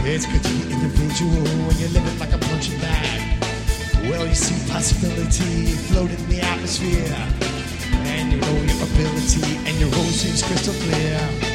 It's good to be individual when you're living like a punching bag. Well, you see possibility floating in the atmosphere, and you know your ability, and your role seems crystal clear.